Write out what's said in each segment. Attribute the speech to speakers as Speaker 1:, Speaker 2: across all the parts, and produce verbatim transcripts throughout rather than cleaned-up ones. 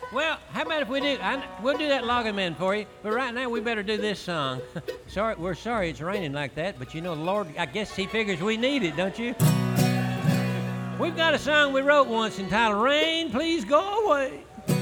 Speaker 1: Well, how about if we do? I, we'll do that logging man for you. But right now, we better do this song. sorry, we're sorry it's raining like that, but you know, the Lord, I guess He figures we need it, don't you? We've got a song we wrote once entitled "Rain, Please Go Away."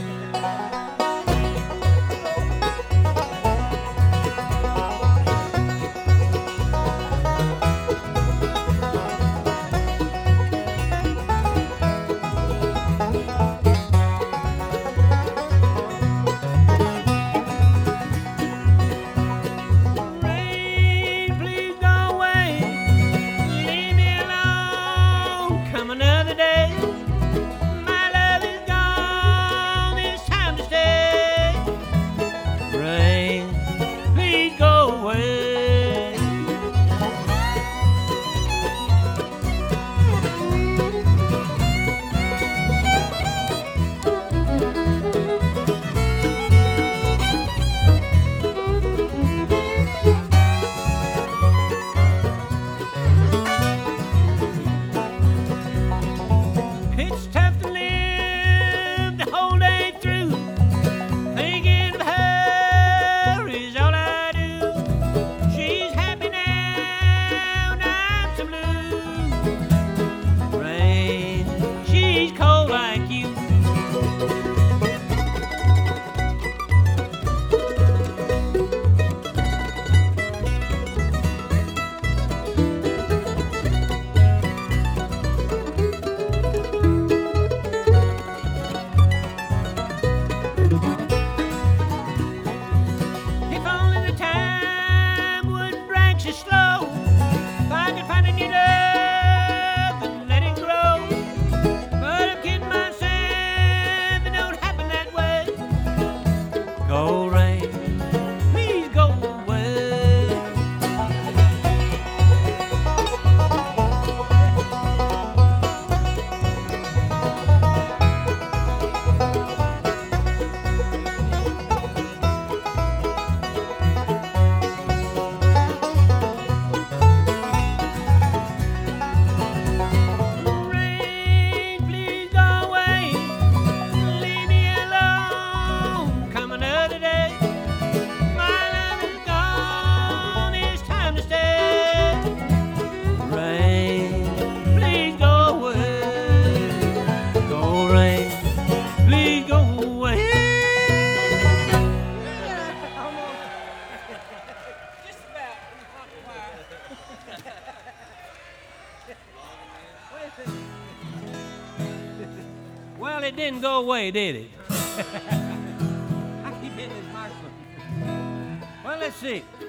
Speaker 1: Well, it didn't go away, did it? I keep hitting this microphone. Well, let's see.